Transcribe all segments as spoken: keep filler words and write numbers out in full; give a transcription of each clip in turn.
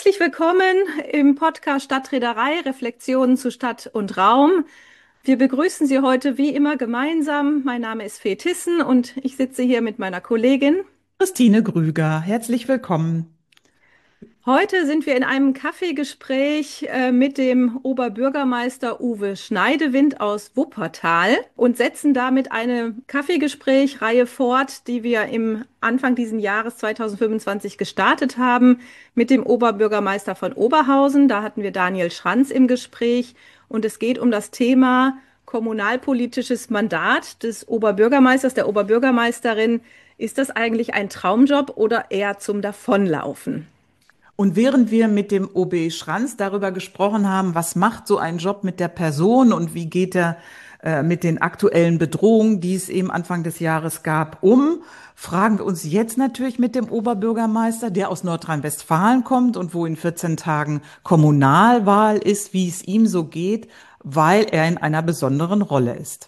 Herzlich willkommen im Podcast Stadtreederei, Reflexionen zu Stadt und Raum. Wir begrüßen Sie heute wie immer gemeinsam. Mein Name ist Fee Tissen und ich sitze hier mit meiner Kollegin. Christine Grüger, herzlich willkommen. Heute sind wir in einem Kaffeegespräch äh, mit dem Oberbürgermeister Uwe Schneidewind aus Wuppertal und setzen damit eine Kaffeegespräch-Reihe fort, die wir im Anfang dieses Jahres zweitausendfünfundzwanzig gestartet haben mit dem Oberbürgermeister von Oberhausen. Da hatten wir Daniel Schranz im Gespräch und es geht um das Thema kommunalpolitisches Mandat des Oberbürgermeisters, der Oberbürgermeisterin. Ist das eigentlich ein Traumjob oder eher zum Davonlaufen? Und während wir mit dem O B Schranz darüber gesprochen haben, was macht so ein Job mit der Person und wie geht er äh, mit den aktuellen Bedrohungen, die es eben Anfang des Jahres gab, um, fragen wir uns jetzt natürlich mit dem Oberbürgermeister, der aus Nordrhein-Westfalen kommt und wo in vierzehn Tagen Kommunalwahl ist, wie es ihm so geht, weil er in einer besonderen Rolle ist.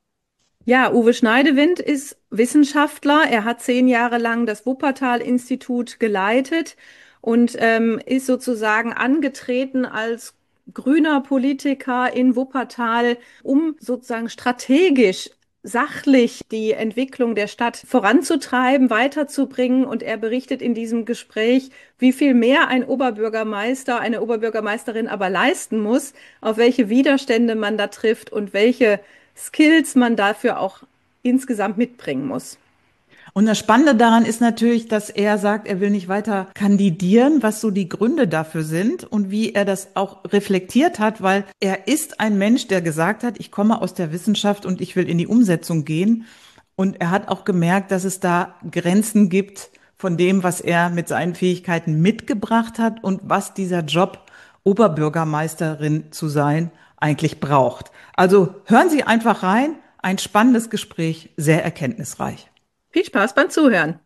Ja, Uwe Schneidewind ist Wissenschaftler. Er hat zehn Jahre lang das Wuppertal-Institut geleitet und ähm, ist sozusagen angetreten als grüner Politiker in Wuppertal, um sozusagen strategisch, sachlich die Entwicklung der Stadt voranzutreiben, weiterzubringen. Und er berichtet in diesem Gespräch, wie viel mehr ein Oberbürgermeister, eine Oberbürgermeisterin aber leisten muss, auf welche Widerstände man da trifft und welche Skills man dafür auch insgesamt mitbringen muss. Und das Spannende daran ist natürlich, dass er sagt, er will nicht weiter kandidieren, was so die Gründe dafür sind und wie er das auch reflektiert hat, weil er ist ein Mensch, der gesagt hat, ich komme aus der Wissenschaft und ich will in die Umsetzung gehen. Und er hat auch gemerkt, dass es da Grenzen gibt von dem, was er mit seinen Fähigkeiten mitgebracht hat und was dieser Job, Oberbürgermeisterin zu sein, eigentlich braucht. Also hören Sie einfach rein. Ein spannendes Gespräch, sehr erkenntnisreich. Viel Spaß beim Zuhören.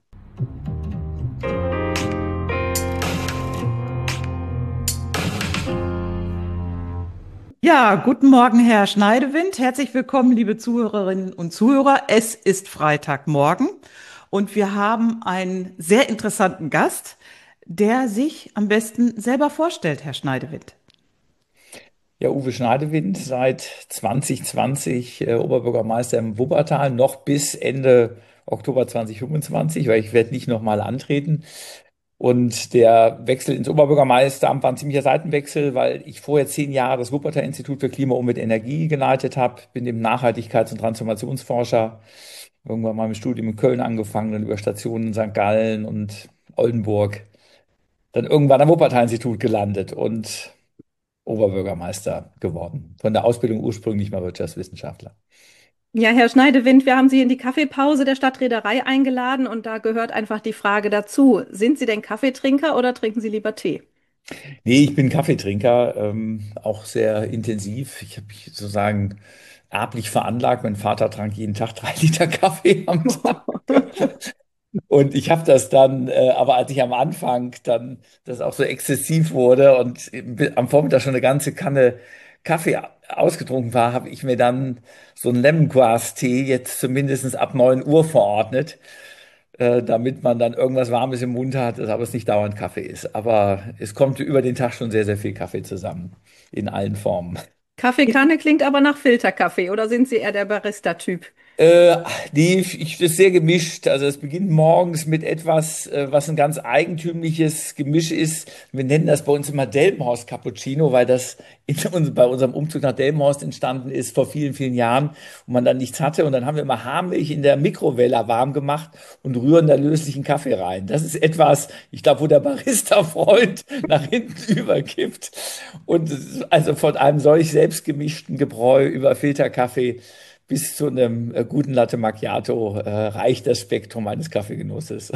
Ja, guten Morgen, Herr Schneidewind. Herzlich willkommen, liebe Zuhörerinnen und Zuhörer. Es ist Freitagmorgen und wir haben einen sehr interessanten Gast, der sich am besten selber vorstellt, Herr Schneidewind. Ja, Uwe Schneidewind, seit zwanzig zwanzig äh, Oberbürgermeister im Wuppertal, noch bis Ende Oktober zweitausendfünfundzwanzig, weil ich werde nicht nochmal antreten. Und der Wechsel ins Oberbürgermeisteramt war ein ziemlicher Seitenwechsel, weil ich vorher zehn Jahre das Wuppertal-Institut für Klima, Umwelt, Energie geleitet habe, bin eben Nachhaltigkeits- und Transformationsforscher, irgendwann mal mit Studium in Köln angefangen, dann über Stationen in Sankt Gallen und Oldenburg, dann irgendwann am Wuppertal-Institut gelandet und Oberbürgermeister geworden. Von der Ausbildung ursprünglich mal Wirtschaftswissenschaftler. Ja, Herr Schneidewind, wir haben Sie in die Kaffeepause der Stadtreederei eingeladen und da gehört einfach die Frage dazu. Sind Sie denn Kaffeetrinker oder trinken Sie lieber Tee? Nee, ich bin Kaffeetrinker, ähm, auch sehr intensiv. Ich habe mich sozusagen erblich veranlagt. Mein Vater trank jeden Tag drei Liter Kaffee am Tag. Und ich habe das dann, äh, aber als ich am Anfang dann das auch so exzessiv wurde und am Vormittag schon eine ganze Kanne Kaffee ausgetrunken war, habe ich mir dann so einen Lemongrass-Tee jetzt zumindest ab neun Uhr verordnet, äh, damit man dann irgendwas Warmes im Mund hat, aber es nicht dauernd Kaffee ist. Aber es kommt über den Tag schon sehr, sehr viel Kaffee zusammen, in allen Formen. Kaffeekanne klingt aber nach Filterkaffee oder sind Sie eher der Barista-Typ? Äh, nee, ich, das ist sehr gemischt. Also es beginnt morgens mit etwas, äh, was ein ganz eigentümliches Gemisch ist. Wir nennen das bei uns immer Delmenhorst Cappuccino, weil das in uns, bei unserem Umzug nach Delmenhorst entstanden ist vor vielen, vielen Jahren und man dann nichts hatte. Und dann haben wir immer Haarmilch in der Mikrowelle warm gemacht und rühren da löslichen Kaffee rein. Das ist etwas, ich glaube, wo der Barista-Freund nach hinten überkippt. Und es ist also von einem solch selbstgemischten Gebräu über Filterkaffee bis zu einem äh, guten Latte Macchiato äh, reicht das Spektrum eines Kaffeegenusses.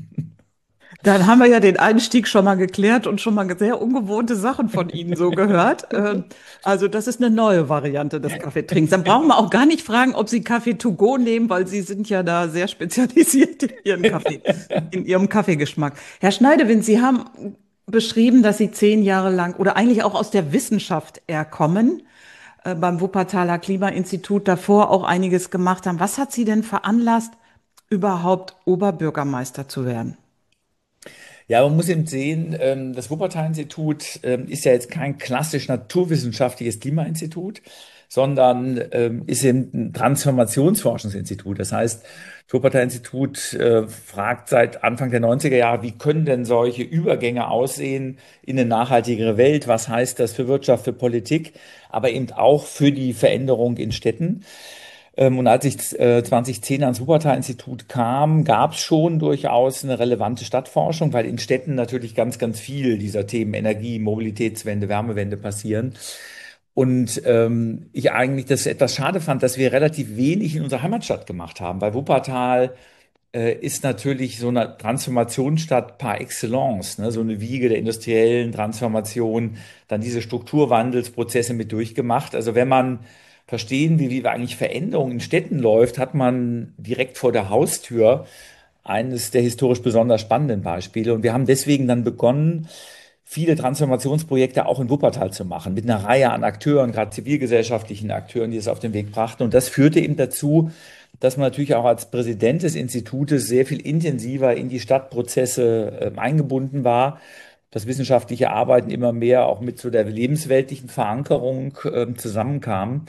Dann haben wir ja den Einstieg schon mal geklärt und schon mal sehr ungewohnte Sachen von Ihnen so gehört. Ähm, Also das ist eine neue Variante des Kaffeetrinkens. Dann brauchen wir auch gar nicht fragen, ob Sie Kaffee to go nehmen, weil Sie sind ja da sehr spezialisiert in Ihren Kaffee, in Ihrem Kaffeegeschmack. Herr Schneidewind, Sie haben beschrieben, dass Sie zehn Jahre lang oder eigentlich auch aus der Wissenschaft eher kommen, äh, beim Wuppertaler Klimainstitut davor auch einiges gemacht haben. Was hat Sie denn veranlasst, überhaupt Oberbürgermeister zu werden? Ja, man muss eben sehen, ähm, das Wuppertal-Institut ähm, ist ja jetzt kein klassisch naturwissenschaftliches Klimainstitut, sondern ähm, ist eben ein Transformationsforschungsinstitut. Das heißt, das Wuppertal-Institut äh, fragt seit Anfang der neunziger Jahre, wie können denn solche Übergänge aussehen in eine nachhaltigere Welt? Was heißt das für Wirtschaft, für Politik, aber eben auch für die Veränderung in Städten? Ähm, Und als ich äh, zwanzig zehn ans Wuppertal-Institut kam, gab es schon durchaus eine relevante Stadtforschung, weil in Städten natürlich ganz, ganz viel dieser Themen Energie, Mobilitätswende, Wärmewende passieren. Und ähm, ich eigentlich das etwas schade fand, dass wir relativ wenig in unserer Heimatstadt gemacht haben, weil Wuppertal äh, ist natürlich so eine Transformationsstadt par excellence, ne? So eine Wiege der industriellen Transformation, dann diese Strukturwandelsprozesse mit durchgemacht. Also wenn man verstehen will, wie eigentlich Veränderung in Städten läuft, hat man direkt vor der Haustür eines der historisch besonders spannenden Beispiele. Und wir haben deswegen dann begonnen, viele Transformationsprojekte auch in Wuppertal zu machen, mit einer Reihe an Akteuren, gerade zivilgesellschaftlichen Akteuren, die es auf den Weg brachten. Und das führte eben dazu, dass man natürlich auch als Präsident des Institutes sehr viel intensiver in die Stadtprozesse äh, eingebunden war, dass wissenschaftliche Arbeiten immer mehr auch mit so der lebensweltlichen Verankerung äh, zusammenkamen.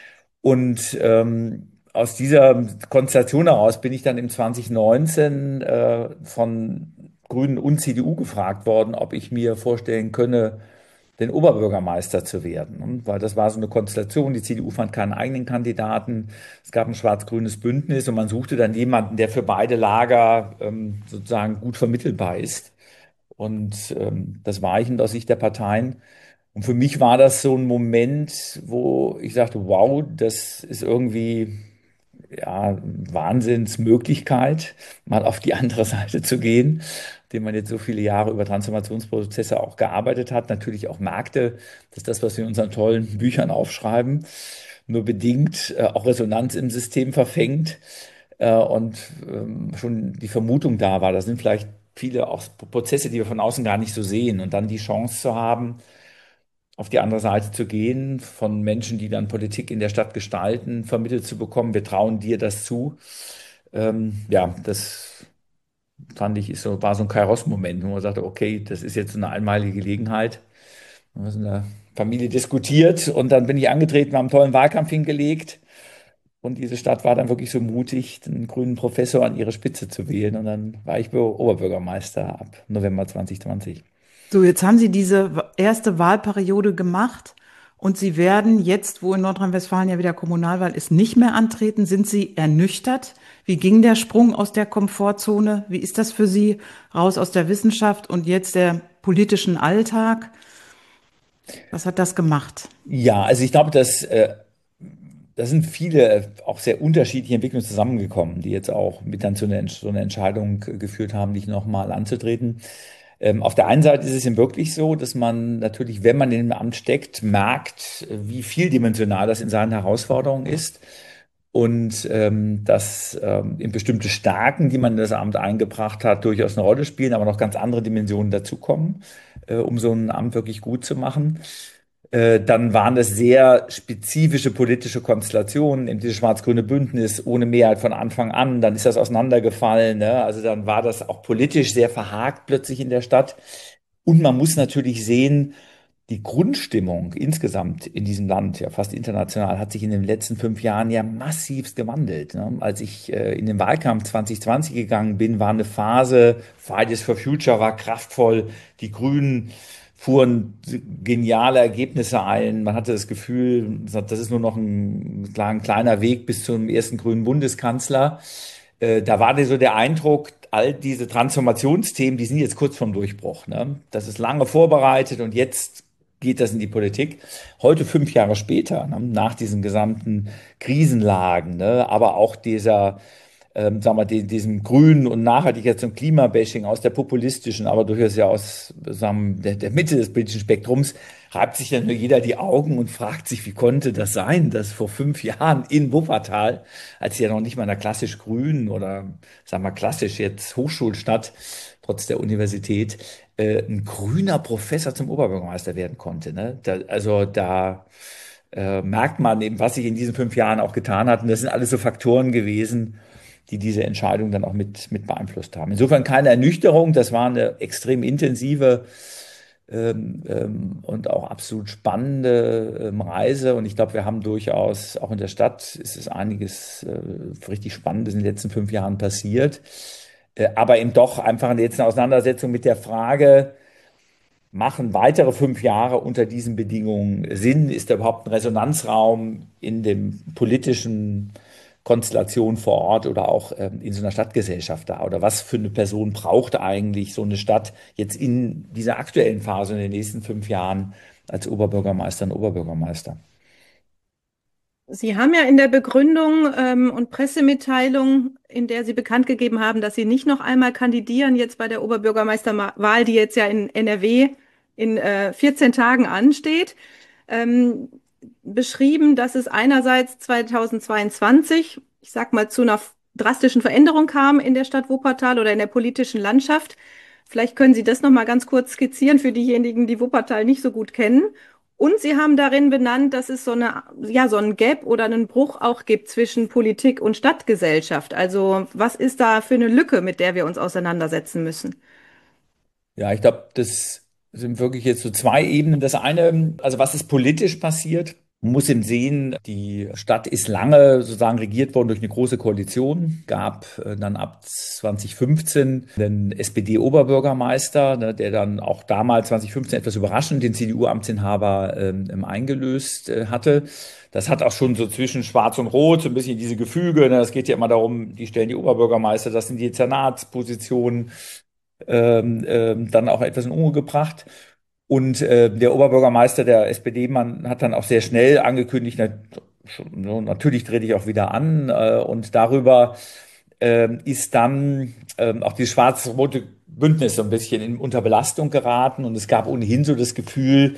Und ähm, aus dieser Konstellation heraus bin ich dann im zwanzig neunzehn äh, von Grünen und C D U gefragt worden, ob ich mir vorstellen könne, den Oberbürgermeister zu werden. Und weil das war so eine Konstellation, die C D U fand keinen eigenen Kandidaten, es gab ein schwarz-grünes Bündnis und man suchte dann jemanden, der für beide Lager ähm, sozusagen gut vermittelbar ist. Und ähm, das war ich aus Sicht der Parteien. Und für mich war das so ein Moment, wo ich sagte, wow, das ist irgendwie ja, Wahnsinnsmöglichkeit, mal auf die andere Seite zu gehen, dem man jetzt so viele Jahre über Transformationsprozesse auch gearbeitet hat, natürlich auch merkte, dass das, was wir in unseren tollen Büchern aufschreiben, nur bedingt äh, auch Resonanz im System verfängt äh, und ähm, schon die Vermutung da war, da sind vielleicht viele auch Prozesse, die wir von außen gar nicht so sehen und dann die Chance zu haben, auf die andere Seite zu gehen, von Menschen, die dann Politik in der Stadt gestalten, vermittelt zu bekommen. Wir trauen dir das zu. Ähm, ja, das fand ich, ist so, war so ein Kairos-Moment, wo man sagte, okay, das ist jetzt so eine einmalige Gelegenheit. Wir haben in der Familie diskutiert und dann bin ich angetreten, wir haben einen tollen Wahlkampf hingelegt. Und diese Stadt war dann wirklich so mutig, den grünen Professor an ihre Spitze zu wählen. Und dann war ich Oberbürgermeister ab November zwanzig zwanzig. So, jetzt haben Sie diese erste Wahlperiode gemacht und Sie werden jetzt, wo in Nordrhein-Westfalen ja wieder Kommunalwahl ist, nicht mehr antreten. Sind Sie ernüchtert? Wie ging der Sprung aus der Komfortzone? Wie ist das für Sie raus aus der Wissenschaft und jetzt der politischen Alltag? Was hat das gemacht? Ja, also ich glaube, dass äh, da sind viele äh, auch sehr unterschiedliche Entwicklungen zusammengekommen, die jetzt auch mit dann zu einer, so einer Entscheidung äh, geführt haben, dich nochmal anzutreten. Ähm, auf der einen Seite ist es eben wirklich so, dass man natürlich, wenn man in dem Amt steckt, merkt, äh, wie vieldimensional das in seinen Herausforderungen ist und ähm, dass ähm, in bestimmte Stärken, die man in das Amt eingebracht hat, durchaus eine Rolle spielen, aber noch ganz andere Dimensionen dazukommen, äh, um so ein Amt wirklich gut zu machen. Äh, Dann waren das sehr spezifische politische Konstellationen, eben dieses schwarz-grüne Bündnis ohne Mehrheit von Anfang an. Dann ist das auseinandergefallen. Ne? Also dann war das auch politisch sehr verhakt plötzlich in der Stadt. Und man muss natürlich sehen, die Grundstimmung insgesamt in diesem Land, ja fast international, hat sich in den letzten fünf Jahren ja massivst gewandelt. Ne? Als ich äh, in den Wahlkampf zwanzig zwanzig gegangen bin, war eine Phase, Fridays for Future war kraftvoll, die Grünen fuhren geniale Ergebnisse ein. Man hatte das Gefühl, das ist nur noch ein, ein kleiner Weg bis zum ersten grünen Bundeskanzler. Äh, da war so der Eindruck, all diese Transformationsthemen, die sind jetzt kurz vorm Durchbruch. Ne? Das ist lange vorbereitet und jetzt geht das in die Politik. Heute, fünf Jahre später, ne, nach diesen gesamten Krisenlagen, ne, aber auch dieser ähm, sagen wir, die, diesem Grünen und Nachhaltigkeits- und Klimabashing aus der populistischen, aber durchaus ja aus sagen, wir, der, der Mitte des politischen Spektrums, reibt sich dann nur jeder die Augen und fragt sich, wie konnte das sein, dass vor fünf Jahren in Wuppertal, als sie ja noch nicht mal einer klassisch grünen oder sagen wir klassisch jetzt Hochschulstadt, trotz der Universität, äh, ein grüner Professor zum Oberbürgermeister werden konnte. Ne? Da, also da äh, merkt man eben, was sich in diesen fünf Jahren auch getan hat. Und das sind alles so Faktoren gewesen, die diese Entscheidung dann auch mit, mit beeinflusst haben. Insofern keine Ernüchterung, das war eine extrem intensive ähm, ähm, und auch absolut spannende ähm, Reise. Und ich glaube, wir haben durchaus, auch in der Stadt ist es einiges äh, richtig Spannendes in den letzten fünf Jahren passiert. Äh, aber eben doch einfach in der letzten Auseinandersetzung mit der Frage, machen weitere fünf Jahre unter diesen Bedingungen Sinn? Ist da überhaupt ein Resonanzraum in dem politischen Konstellation vor Ort oder auch ähm, in so einer Stadtgesellschaft da? Oder was für eine Person braucht eigentlich so eine Stadt jetzt in dieser aktuellen Phase in den nächsten fünf Jahren als Oberbürgermeister und Oberbürgermeister? Sie haben ja in der Begründung ähm, und Pressemitteilung, in der Sie bekannt gegeben haben, dass Sie nicht noch einmal kandidieren, jetzt bei der Oberbürgermeisterwahl, die jetzt ja in N R W in äh, vierzehn Tagen ansteht, ähm, beschrieben, dass es einerseits zweitausendzweiundzwanzig, ich sag mal, zu einer drastischen Veränderung kam in der Stadt Wuppertal oder in der politischen Landschaft. Vielleicht können Sie das noch mal ganz kurz skizzieren für diejenigen, die Wuppertal nicht so gut kennen. Und Sie haben darin benannt, dass es so eine, ja, so ein Gap oder einen Bruch auch gibt zwischen Politik und Stadtgesellschaft. Also was ist da für eine Lücke, mit der wir uns auseinandersetzen müssen? Ja, ich glaube, das sind wirklich jetzt so zwei Ebenen. Das eine, also was ist politisch passiert? Man muss eben sehen, die Stadt ist lange sozusagen regiert worden durch eine große Koalition, gab äh, dann ab zwanzig fünfzehn einen S P D-Oberbürgermeister, ne, der dann auch damals zwanzig fünfzehn etwas überraschend den C D U-Amtsinhaber ähm, eingelöst äh, hatte. Das hat auch schon so zwischen Schwarz und Rot so ein bisschen diese Gefüge. Ne, es geht ja immer darum, die stellen die Oberbürgermeister, das sind die Dezernatspositionen, ähm, ähm, dann auch etwas in Unruhe gebracht. Und äh, der Oberbürgermeister, der S P D-Mann, hat dann auch sehr schnell angekündigt, na, schon, so, natürlich trete ich auch wieder an. Äh, und darüber ähm, ist dann ähm, auch dieses schwarz-rote Bündnis so ein bisschen in, unter Belastung geraten. Und es gab ohnehin so das Gefühl,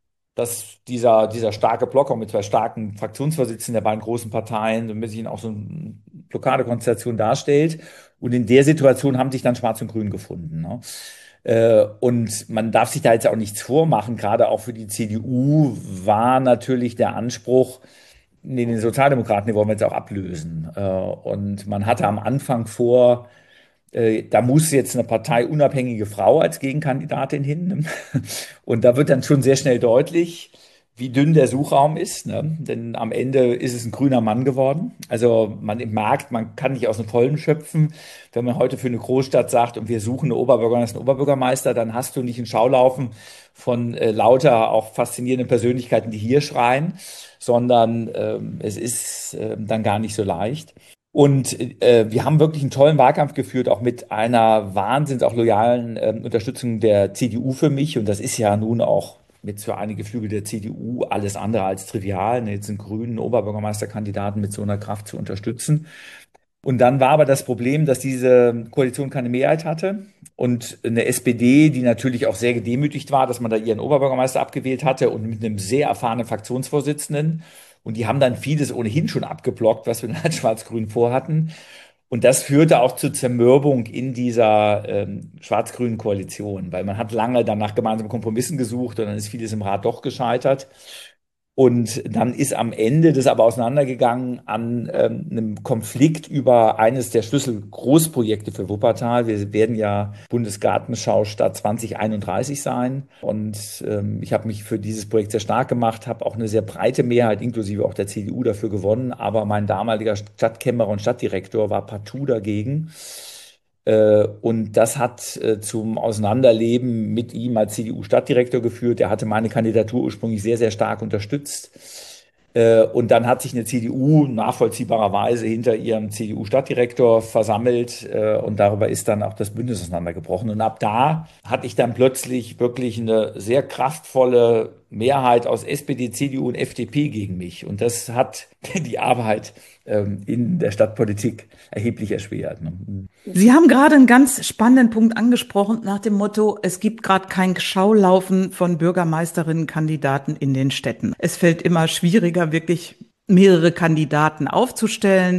dass dieser, dieser starke Block auch mit zwei starken Fraktionsvorsitzenden der beiden großen Parteien so ein bisschen auch so eine Blockadekonstellation darstellt. Und in der Situation haben sich dann Schwarz und Grün gefunden. Ne? Äh, und man darf sich da jetzt auch nichts vormachen. Gerade auch für die C D U war natürlich der Anspruch, nee, den Sozialdemokraten, die wollen wir jetzt auch ablösen. Äh, und man hatte am Anfang vor, äh, da muss jetzt eine parteiunabhängige Frau als Gegenkandidatin hin. Und da wird dann schon sehr schnell deutlich, wie dünn der Suchraum ist. Ne? Denn am Ende ist es ein grüner Mann geworden. Also man merkt, man kann nicht aus dem Vollen schöpfen. Wenn man heute für eine Großstadt sagt, und wir suchen eine Oberbürgermeisterin, einen Oberbürgermeister, dann hast du nicht einen Schaulaufen von äh, lauter auch faszinierenden Persönlichkeiten, die hier schreien, sondern ähm, es ist äh, dann gar nicht so leicht. Und äh, wir haben wirklich einen tollen Wahlkampf geführt, auch mit einer wahnsinns auch loyalen äh, Unterstützung der C D U für mich. Und das ist ja nun auch mit für einige Flügel der C D U alles andere als trivial, ne, jetzt einen grünen Oberbürgermeisterkandidaten mit so einer Kraft zu unterstützen. Und dann war aber das Problem, dass diese Koalition keine Mehrheit hatte und eine S P D, die natürlich auch sehr gedemütigt war, dass man da ihren Oberbürgermeister abgewählt hatte und mit einem sehr erfahrenen Fraktionsvorsitzenden. Und die haben dann vieles ohnehin schon abgeblockt, was wir als Schwarz-Grün vorhatten. Und das führte auch zur Zermürbung in dieser ähm, schwarz-grünen Koalition, weil man hat lange dann nach gemeinsamen Kompromissen gesucht und dann ist vieles im Rat doch gescheitert. Und dann ist am Ende das aber auseinandergegangen an ähm, einem Konflikt über eines der Schlüssel-Großprojekte für Wuppertal. Wir werden ja Bundesgartenschaustadt zwanzig einunddreißig sein. Und ähm, ich habe mich für dieses Projekt sehr stark gemacht, habe auch eine sehr breite Mehrheit, inklusive auch der C D U, dafür gewonnen. Aber mein damaliger Stadtkämmerer und Stadtdirektor war partout dagegen. Und das hat äh, zum Auseinanderleben mit ihm als C D U-Stadtdirektor geführt. Er hatte meine Kandidatur ursprünglich sehr, sehr stark unterstützt. Äh, und dann hat sich eine C D U nachvollziehbarerweise hinter ihrem C D U-Stadtdirektor versammelt. Äh, und darüber ist dann auch das Bündnis auseinandergebrochen. Und ab da hatte ich dann plötzlich wirklich eine sehr kraftvolle Mehrheit aus S P D, C D U und F D P gegen mich. Und das hat die Arbeit ähm, in der Stadtpolitik erheblich erschwert. Ne? Sie haben gerade einen ganz spannenden Punkt angesprochen nach dem Motto, es gibt gerade kein Schaulaufen von Bürgermeisterinnenkandidaten in den Städten. Es fällt immer schwieriger, wirklich mehrere Kandidaten aufzustellen.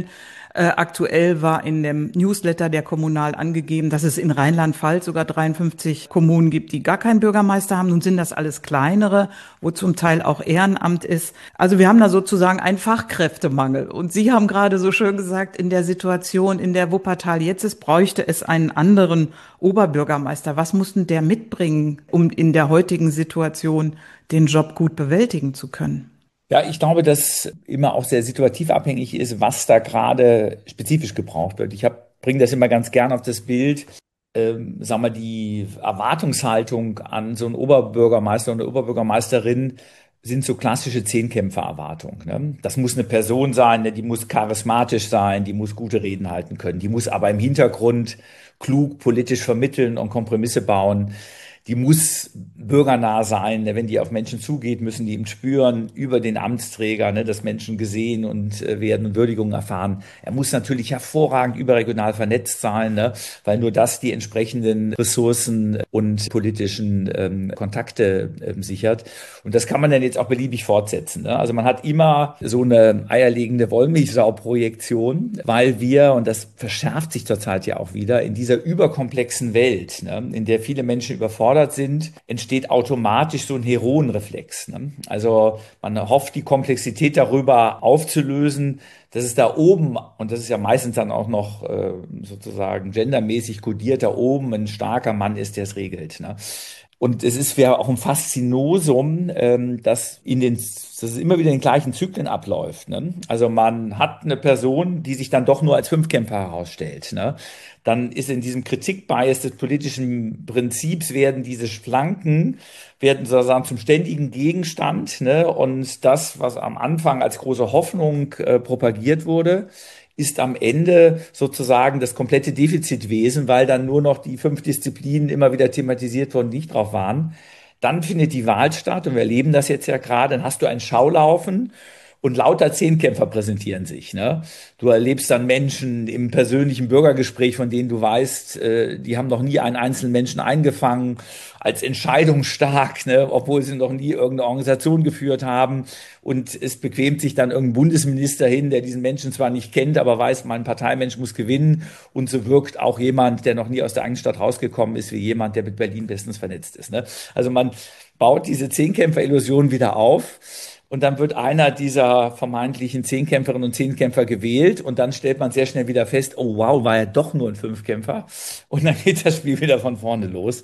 Äh, aktuell war in dem Newsletter der Kommunal angegeben, dass es in Rheinland-Pfalz sogar dreiundfünfzig Kommunen gibt, die gar keinen Bürgermeister haben. Nun sind das alles kleinere, wo zum Teil auch Ehrenamt ist. Also wir haben da sozusagen einen Fachkräftemangel. Und Sie haben gerade so schön gesagt, in der Situation, in der Wuppertal jetzt ist, bräuchte es einen anderen Oberbürgermeister. Was muss denn der mitbringen, um in der heutigen Situation den Job gut bewältigen zu können? Ja, ich glaube, dass immer auch sehr situativ abhängig ist, was da gerade spezifisch gebraucht wird. Ich bringe das immer ganz gern auf das Bild. Ähm, sagen wir, die Erwartungshaltung an so einen Oberbürgermeister und eine Oberbürgermeisterin sind so klassische Zehnkämpfer-Erwartungen. Ne? Das muss eine Person sein, ne? Die muss charismatisch sein, die muss gute Reden halten können, die muss aber im Hintergrund klug politisch vermitteln und Kompromisse bauen. Die muss bürgernah sein. Wenn die auf Menschen zugeht, müssen die eben spüren über den Amtsträger, ne, dass Menschen gesehen und äh, werden und Würdigungen erfahren. Er muss natürlich hervorragend überregional vernetzt sein, ne, weil nur das die entsprechenden Ressourcen und politischen ähm, Kontakte ähm, sichert. Und das kann man dann jetzt auch beliebig fortsetzen. Ne? Also man hat immer so eine eierlegende Wollmilchsau-Projektion, weil wir, und das verschärft sich zurzeit ja auch wieder, in dieser überkomplexen Welt, ne, in der viele Menschen überfordert sind, entsteht automatisch so ein Heroenreflex. Ne? Also man hofft, die Komplexität darüber aufzulösen, dass es da oben, und das ist ja meistens dann auch noch äh, sozusagen gendermäßig kodiert, da oben ein starker Mann ist, der es regelt. Ne? Und es ist ja auch ein Faszinosum, ähm, dass in den, dass es immer wieder in den gleichen Zyklen abläuft. Ne? Also man hat eine Person, die sich dann doch nur als Fünfkämpfer herausstellt. Ne? Dann ist in diesem Kritikbias des politischen Prinzips werden diese Flanken, werden sozusagen zum ständigen Gegenstand. Ne? Und das, was am Anfang als große Hoffnung äh, propagiert wurde, ist am Ende sozusagen das komplette Defizitwesen, weil dann nur noch die fünf Disziplinen immer wieder thematisiert wurden, die nicht drauf waren. Dann findet die Wahl statt und wir erleben das jetzt ja gerade. Dann hast du ein Schaulaufen und lauter Zehnkämpfer präsentieren sich. Ne? Du erlebst dann Menschen im persönlichen Bürgergespräch, von denen du weißt, äh, die haben noch nie einen einzelnen Menschen eingefangen, als entscheidungsstark, ne? Obwohl sie noch nie irgendeine Organisation geführt haben. Und es bequemt sich dann irgendein Bundesminister hin, der diesen Menschen zwar nicht kennt, aber weiß, mein Parteimensch muss gewinnen. Und so wirkt auch jemand, der noch nie aus der eigenen Stadt rausgekommen ist, wie jemand, der mit Berlin bestens vernetzt ist. Ne? Also man baut diese Zehnkämpfer-Illusion wieder auf. Und dann wird einer dieser vermeintlichen Zehnkämpferinnen und Zehnkämpfer gewählt und dann stellt man sehr schnell wieder fest, oh wow, war er doch nur ein Fünfkämpfer. Und dann geht das Spiel wieder von vorne los.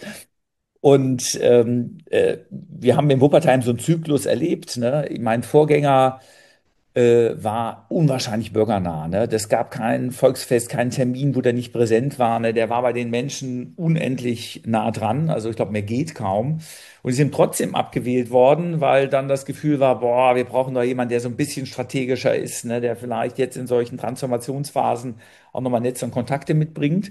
Und ähm, äh, wir haben in Wuppertal so einen Zyklus erlebt. Ne? Mein Vorgänger äh, war unwahrscheinlich bürgernah. Ne? Das gab kein Volksfest, keinen Termin, wo der nicht präsent war. Ne? Der war bei den Menschen unendlich nah dran. Also ich glaube, mehr geht kaum. Und sie sind trotzdem abgewählt worden, weil dann das Gefühl war, boah, wir brauchen doch jemanden, der so ein bisschen strategischer ist, ne? Der vielleicht jetzt in solchen Transformationsphasen auch nochmal Netze und Kontakte mitbringt.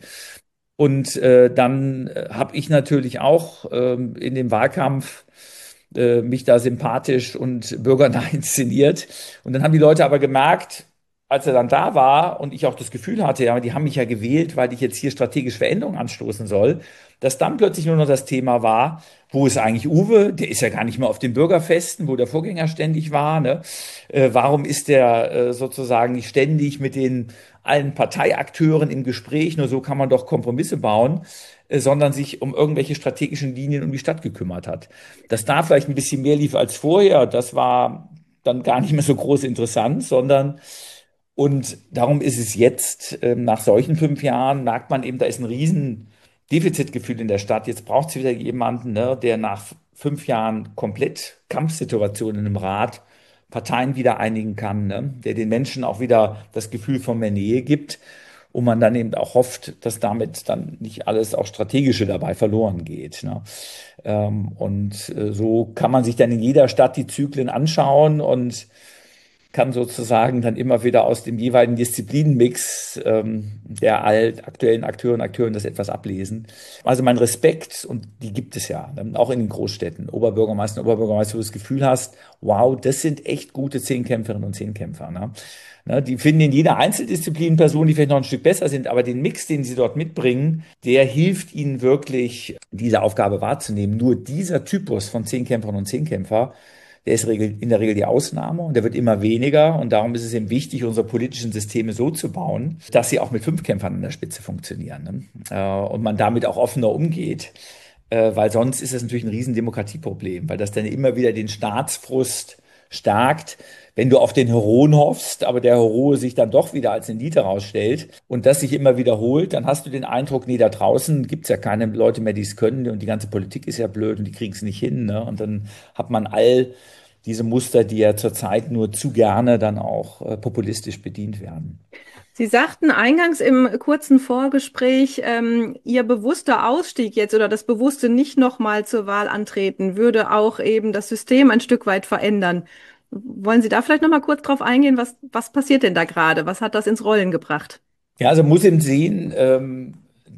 Und äh, dann äh, habe ich natürlich auch ähm, in dem Wahlkampf äh, mich da sympathisch und bürgernah inszeniert. Und dann haben die Leute aber gemerkt, als er dann da war und ich auch das Gefühl hatte, ja, die haben mich ja gewählt, weil ich jetzt hier strategisch Veränderungen anstoßen soll, dass dann plötzlich nur noch das Thema war, wo ist eigentlich Uwe? Der ist ja gar nicht mehr auf den Bürgerfesten, wo der Vorgänger ständig war. Ne? Äh, warum ist der äh, sozusagen nicht ständig mit den allen Parteiakteuren im Gespräch? Nur so kann man doch Kompromisse bauen, äh, sondern sich um irgendwelche strategischen Linien um die Stadt gekümmert hat. Dass da vielleicht ein bisschen mehr lief als vorher, das war dann gar nicht mehr so groß interessant, sondern und darum ist es jetzt, ähm, nach solchen fünf Jahren, merkt man eben, da ist ein riesen Defizitgefühl in der Stadt. Jetzt braucht es wieder jemanden, ne, der nach fünf Jahren komplett Kampfsituationen im Rat Parteien wieder einigen kann, ne, der den Menschen auch wieder das Gefühl von mehr Nähe gibt und man dann eben auch hofft, dass damit dann nicht alles auch Strategische dabei verloren geht. Ne. Ähm, und äh, so kann man sich dann in jeder Stadt die Zyklen anschauen und kann sozusagen dann immer wieder aus dem jeweiligen Disziplinenmix ähm, der alt aktuellen Akteure und Akteuren das etwas ablesen. Also mein Respekt, und die gibt es ja, ne, auch in den Großstädten, Oberbürgermeister, Oberbürgermeister, wo du das Gefühl hast, wow, das sind echt gute Zehnkämpferinnen und Zehnkämpfer. Ne? Ne, die finden in jeder Einzeldisziplin Personen, die vielleicht noch ein Stück besser sind, aber den Mix, den sie dort mitbringen, der hilft ihnen wirklich, diese Aufgabe wahrzunehmen. Nur dieser Typus von Zehnkämpferinnen und Zehnkämpfer, der ist in der Regel die Ausnahme und der wird immer weniger. Und darum ist es eben wichtig, unsere politischen Systeme so zu bauen, dass sie auch mit Fünfkämpfern an der Spitze funktionieren, ne? Und man damit auch offener umgeht. Weil sonst ist das natürlich ein riesen Demokratieproblem, weil das dann immer wieder den Staatsfrust stärkt, wenn du auf den Heroen hoffst, aber der Heroe sich dann doch wieder als eine Niete herausstellt und das sich immer wiederholt, dann hast du den Eindruck, nee, da draußen gibt's ja keine Leute mehr, die es können und die ganze Politik ist ja blöd und die kriegen es nicht hin, ne? Und dann hat man all diese Muster, die ja zurzeit nur zu gerne dann auch äh, populistisch bedient werden. Sie sagten eingangs im kurzen Vorgespräch, ähm, Ihr bewusster Ausstieg jetzt oder das bewusste nicht nochmal zur Wahl antreten würde auch eben das System ein Stück weit verändern. Wollen Sie da vielleicht nochmal kurz drauf eingehen? Was, was passiert denn da gerade? Was hat das ins Rollen gebracht? Ja, also muss eben sehen, ähm,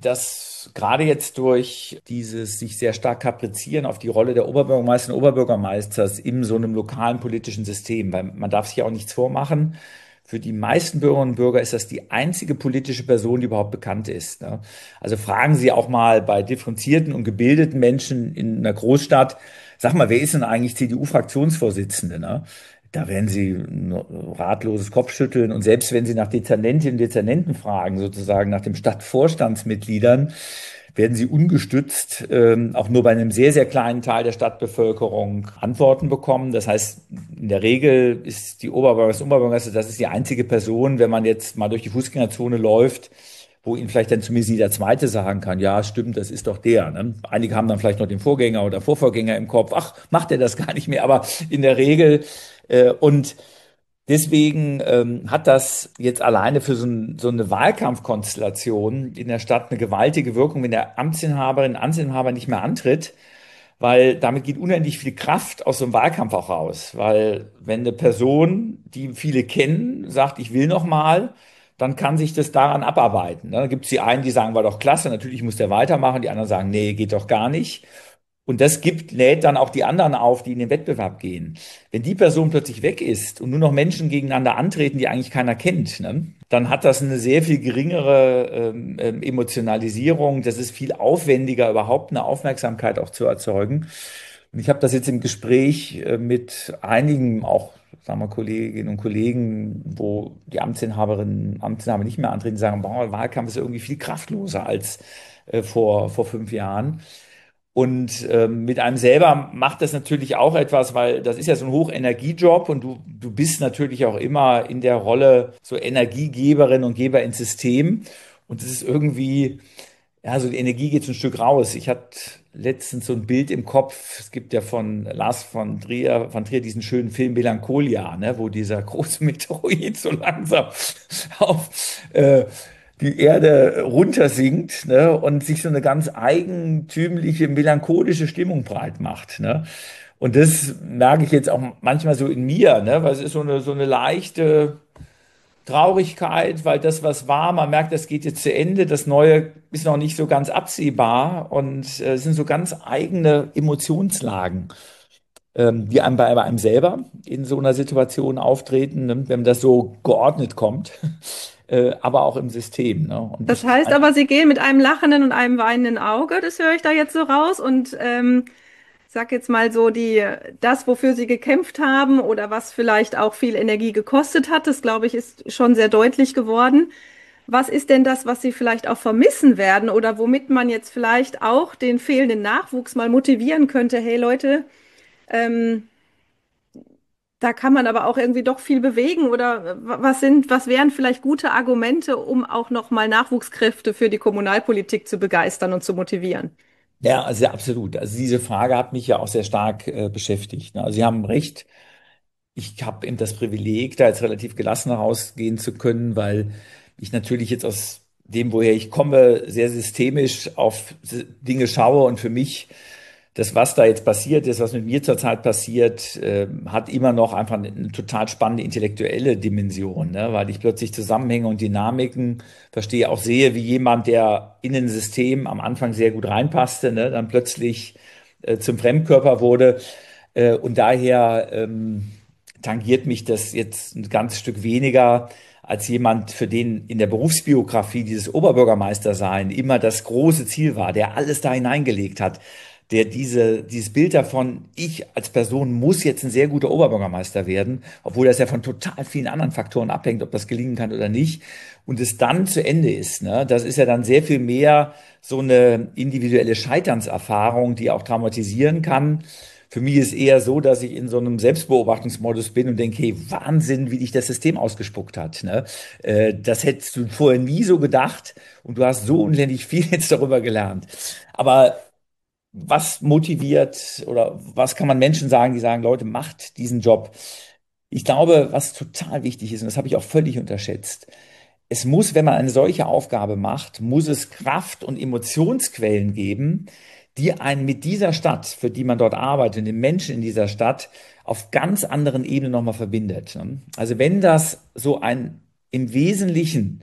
dass gerade jetzt durch dieses sich sehr stark kaprizieren auf die Rolle der Oberbürgermeister und Oberbürgermeisters in so einem lokalen politischen System, weil man darf sich ja auch nichts vormachen. Für die meisten Bürgerinnen und Bürger ist das die einzige politische Person, die überhaupt bekannt ist, ne? Also fragen Sie auch mal bei differenzierten und gebildeten Menschen in einer Großstadt, sag mal, wer ist denn eigentlich C D U-Fraktionsvorsitzende, ne? Da werden Sie ein ratloses Kopfschütteln. Und selbst wenn Sie nach Dezernentinnen und Dezernenten fragen, sozusagen nach den Stadtvorstandsmitgliedern, werden Sie ungestützt ähm, auch nur bei einem sehr, sehr kleinen Teil der Stadtbevölkerung Antworten bekommen. Das heißt, in der Regel ist die Oberbürgermeisterin, Oberbürgermeister, das ist die einzige Person, wenn man jetzt mal durch die Fußgängerzone läuft, wo Ihnen vielleicht dann zumindest jeder Zweite sagen kann, ja, stimmt, das ist doch der, ne? Einige haben dann vielleicht noch den Vorgänger oder Vorvorgänger im Kopf. Ach, macht er das gar nicht mehr? Aber in der Regel äh, und deswegen ähm, hat das jetzt alleine für so, ein, so eine Wahlkampfkonstellation in der Stadt eine gewaltige Wirkung, wenn der Amtsinhaberin, Amtsinhaber nicht mehr antritt, weil damit geht unendlich viel Kraft aus so einem Wahlkampf auch raus. Weil wenn eine Person, die viele kennen, sagt, ich will noch mal, dann kann sich das daran abarbeiten. Dann gibt es die einen, die sagen, war doch klasse, natürlich muss der weitermachen, die anderen sagen, nee, geht doch gar nicht. Und das gibt, lädt dann auch die anderen auf, die in den Wettbewerb gehen. Wenn die Person plötzlich weg ist und nur noch Menschen gegeneinander antreten, die eigentlich keiner kennt, ne, dann hat das eine sehr viel geringere ähm, ähm, Emotionalisierung. Das ist viel aufwendiger, überhaupt eine Aufmerksamkeit auch zu erzeugen. Und ich habe das jetzt im Gespräch äh, mit einigen auch, sagen wir, Kolleginnen und Kollegen, wo die Amtsinhaberinnen, Amtsinhaber nicht mehr antreten, sagen, boah, Wahlkampf ist irgendwie viel kraftloser als äh, vor, vor fünf Jahren. Und ähm, mit einem selber macht das natürlich auch etwas, weil das ist ja so ein Hochenergiejob und du, du bist natürlich auch immer in der Rolle so Energiegeberin und Geber ins System. Und es ist irgendwie, ja, so die Energie geht so ein Stück raus. Ich hatte letztens so ein Bild im Kopf. Es gibt ja von Lars von Trier, von Trier diesen schönen Film Melancholia, ne, wo dieser große Meteorit so langsam auf äh, die Erde runtersinkt, ne, und sich so eine ganz eigentümliche, melancholische Stimmung breit macht, ne. Und das merke ich jetzt auch manchmal so in mir, ne, weil es ist so eine, so eine leichte Traurigkeit, weil das, was war, man merkt, das geht jetzt zu Ende, das Neue ist noch nicht so ganz absehbar und äh, es sind so ganz eigene Emotionslagen, ähm, die einem bei, bei einem selber in so einer Situation auftreten, ne, wenn das so geordnet kommt. Äh, aber auch im System. Ne? Und Das ich, heißt aber, Sie gehen mit einem lachenden und einem weinenden Auge, das höre ich da jetzt so raus. Und ähm, sag jetzt mal so, die, das, wofür Sie gekämpft haben oder was vielleicht auch viel Energie gekostet hat, das glaube ich, ist schon sehr deutlich geworden. Was ist denn das, was Sie vielleicht auch vermissen werden oder womit man jetzt vielleicht auch den fehlenden Nachwuchs mal motivieren könnte? Hey Leute, ähm, da kann man aber auch irgendwie doch viel bewegen oder was sind, was wären vielleicht gute Argumente, um auch nochmal Nachwuchskräfte für die Kommunalpolitik zu begeistern und zu motivieren? ja, also ja, absolut. Also diese Frage hat mich ja auch sehr stark äh, beschäftigt. Ne? Also Sie haben recht. Ich habe eben das Privileg, da jetzt relativ gelassen rausgehen zu können, weil ich natürlich jetzt aus dem, woher ich komme, sehr systemisch auf Dinge schaue und für mich das, was da jetzt passiert ist, was mit mir zurzeit passiert, äh, hat immer noch einfach eine, eine total spannende intellektuelle Dimension, ne? Weil ich plötzlich Zusammenhänge und Dynamiken verstehe, auch sehe, wie jemand, der in ein System am Anfang sehr gut reinpasste, ne, dann plötzlich äh, zum Fremdkörper wurde. Äh, und daher ähm, tangiert mich das jetzt ein ganzes Stück weniger als jemand, für den in der Berufsbiografie dieses Oberbürgermeistersein immer das große Ziel war, der alles da hineingelegt hat. der diese, dieses Bild davon, ich als Person muss jetzt ein sehr guter Oberbürgermeister werden, obwohl das ja von total vielen anderen Faktoren abhängt, ob das gelingen kann oder nicht, und es dann zu Ende ist. Ne? Das ist ja dann sehr viel mehr so eine individuelle Scheiternserfahrung, die auch traumatisieren kann. Für mich ist eher so, dass ich in so einem Selbstbeobachtungsmodus bin und denke, hey, Wahnsinn, wie dich das System ausgespuckt hat. Ne? Äh, das hättest du vorher nie so gedacht und du hast so unendlich viel jetzt darüber gelernt. Aber was motiviert oder was kann man Menschen sagen, die sagen, Leute, macht diesen Job? Ich glaube, was total wichtig ist, und das habe ich auch völlig unterschätzt, es muss, wenn man eine solche Aufgabe macht, muss es Kraft- und Emotionsquellen geben, die einen mit dieser Stadt, für die man dort arbeitet, den Menschen in dieser Stadt, auf ganz anderen Ebenen nochmal verbindet. Ne? Also wenn das so ein im Wesentlichen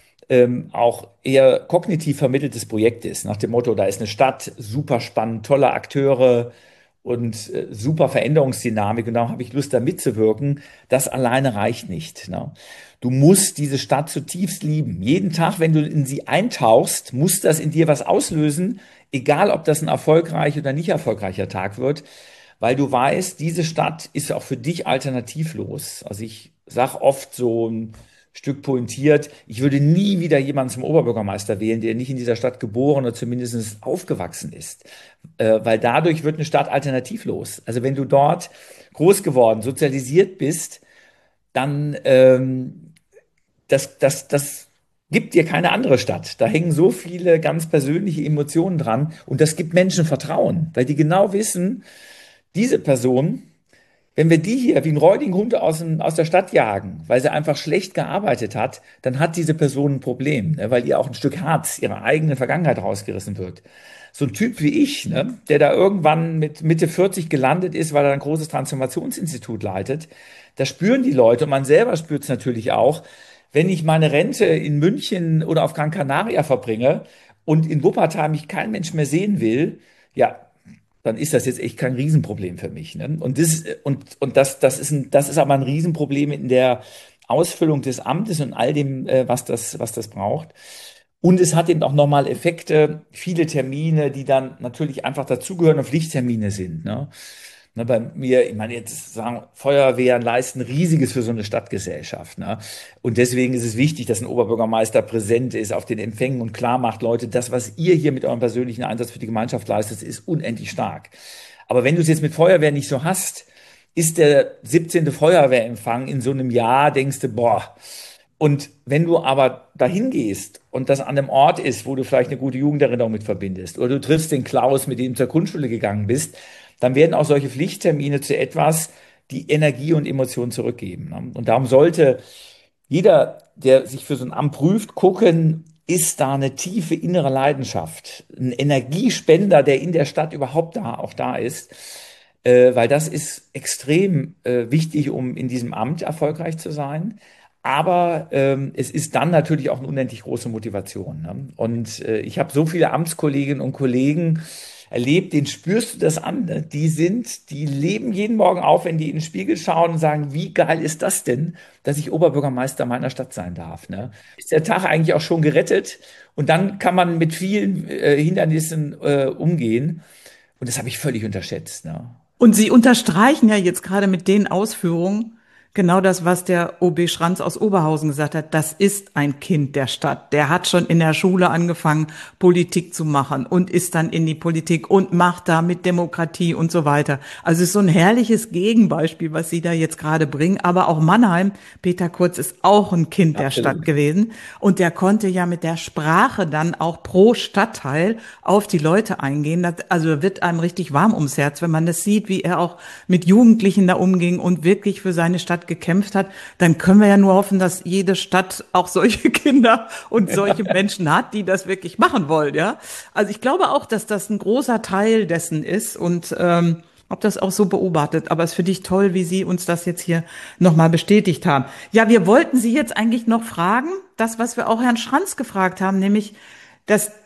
ähm, auch eher kognitiv vermitteltes Projekt ist, nach dem Motto, da ist eine Stadt, super spannend, tolle Akteure und äh, super Veränderungsdynamik und darum habe ich Lust, da mitzuwirken, das alleine reicht nicht. Ne? Du musst diese Stadt zutiefst lieben. Jeden Tag, wenn du in sie eintauchst, muss das in dir was auslösen, egal ob das ein erfolgreicher oder nicht erfolgreicher Tag wird, weil du weißt, diese Stadt ist auch für dich alternativlos. Also ich sage oft so ein Stück pointiert, ich würde nie wieder jemanden zum Oberbürgermeister wählen, der nicht in dieser Stadt geboren oder zumindest aufgewachsen ist. Äh, weil dadurch wird eine Stadt alternativlos. Also wenn du dort groß geworden, sozialisiert bist, dann ähm, das, das, das gibt dir keine andere Stadt. Da hängen so viele ganz persönliche Emotionen dran und das gibt Menschen Vertrauen, weil die genau wissen, diese Person, wenn wir die hier wie ein räudigen Hund aus, dem, aus der Stadt jagen, weil sie einfach schlecht gearbeitet hat, dann hat diese Person ein Problem, ne, weil ihr auch ein Stück Herz ihrer eigenen Vergangenheit rausgerissen wird. So ein Typ wie ich, ne, der da irgendwann mit Mitte vierzig gelandet ist, weil er ein großes Transformationsinstitut leitet, das spüren die Leute und man selber spürt es natürlich auch, wenn ich meine Rente in München oder auf Gran Canaria verbringe und in Wuppertal mich kein Mensch mehr sehen will, ja, dann ist das jetzt echt kein Riesenproblem für mich. Ne? Und das, und, und das, das ist ein, das ist aber ein Riesenproblem in der Ausfüllung des Amtes und all dem, äh, was das, was das braucht. Und es hat eben auch nochmal Effekte, viele Termine, die dann natürlich einfach dazugehören und Pflichttermine sind. Ne? Ne, bei mir, ich meine, jetzt sagen Feuerwehren leisten Riesiges für so eine Stadtgesellschaft. Ne? Und deswegen ist es wichtig, dass ein Oberbürgermeister präsent ist auf den Empfängen und klar macht, Leute, das, was ihr hier mit eurem persönlichen Einsatz für die Gemeinschaft leistet, ist unendlich stark. Aber wenn du es jetzt mit Feuerwehr nicht so hast, ist der siebzehnte Feuerwehrempfang in so einem Jahr, denkst du, boah. Und wenn du aber dahin gehst und das an einem Ort ist, wo du vielleicht eine gute Jugenderinnerung mit verbindest, oder du triffst den Klaus, mit dem du zur Grundschule gegangen bist, dann werden auch solche Pflichttermine zu etwas, die Energie und Emotionen zurückgeben. Ne? Und darum sollte jeder, der sich für so ein Amt prüft, gucken, ist da eine tiefe innere Leidenschaft, ein Energiespender, der in der Stadt überhaupt da auch da ist, äh, weil das ist extrem äh, wichtig, um in diesem Amt erfolgreich zu sein. Aber ähm, es ist dann natürlich auch eine unendlich große Motivation. Ne? Und äh, ich habe so viele Amtskolleginnen und Kollegen erlebt, den spürst du das an. Ne? Die sind, die leben jeden Morgen auf, wenn die in den Spiegel schauen und sagen, wie geil ist das denn, dass ich Oberbürgermeister meiner Stadt sein darf. Ne? Ist der Tag eigentlich auch schon gerettet? Und dann kann man mit vielen äh, Hindernissen äh, umgehen. Und das habe ich völlig unterschätzt. Ne? Und Sie unterstreichen ja jetzt gerade mit den Ausführungen genau das, was der O B Schranz aus Oberhausen gesagt hat. Das ist ein Kind der Stadt. Der hat schon in der Schule angefangen, Politik zu machen und ist dann in die Politik und macht da mit Demokratie und so weiter. Also es ist so ein herrliches Gegenbeispiel, was Sie da jetzt gerade bringen. Aber auch Mannheim, Peter Kurz ist auch ein Kind der Absolut. Stadt gewesen. Und der konnte ja mit der Sprache dann auch pro Stadtteil auf die Leute eingehen. Das, also wird einem richtig warm ums Herz, wenn man das sieht, wie er auch mit Jugendlichen da umging und wirklich für seine Stadt gekämpft hat. Dann können wir ja nur hoffen, dass jede Stadt auch solche Kinder und solche Menschen hat, die das wirklich machen wollen. Ja, also ich glaube auch, dass das ein großer Teil dessen ist und ähm, habe das auch so beobachtet. Aber es ist für dich toll, wie Sie uns das jetzt hier nochmal bestätigt haben. Ja, wir wollten Sie jetzt eigentlich noch fragen, das, was wir auch Herrn Schranz gefragt haben, nämlich, dass